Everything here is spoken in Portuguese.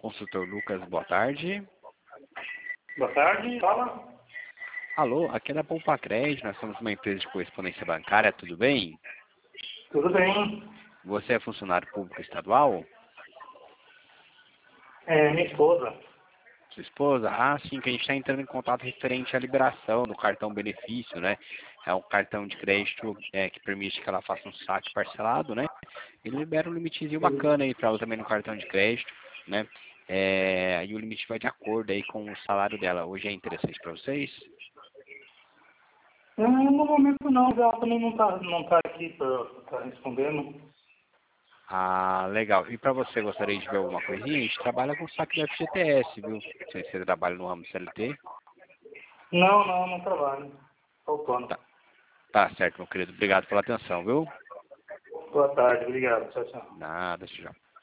Consultor Lucas, boa tarde. Boa tarde, fala. Alô, aqui é da Poupa Crédito, nós somos uma empresa de correspondência bancária, tudo bem? Tudo bem? Você é funcionário público estadual? Minha esposa. Sua esposa? Ah, sim, que a gente está entrando em contato referente à liberação do cartão benefício, né? É um cartão de crédito que permite que ela faça um saque parcelado, né? Ele libera um limitezinho bacana aí para ela também no cartão de crédito, né? E o limite vai de acordo aí com o salário dela. Hoje é interessante para vocês? No momento não, ela também não tá aqui para respondendo. Ah, legal. E para você, gostaria de ver alguma coisinha? A gente trabalha com saque do FGTS, viu? Se você trabalha no ramo CLT. Não trabalho. Autônomo. Tá certo, meu querido. Obrigado pela atenção, viu? Boa tarde, obrigado. Tchau, tchau. Nada, tchau.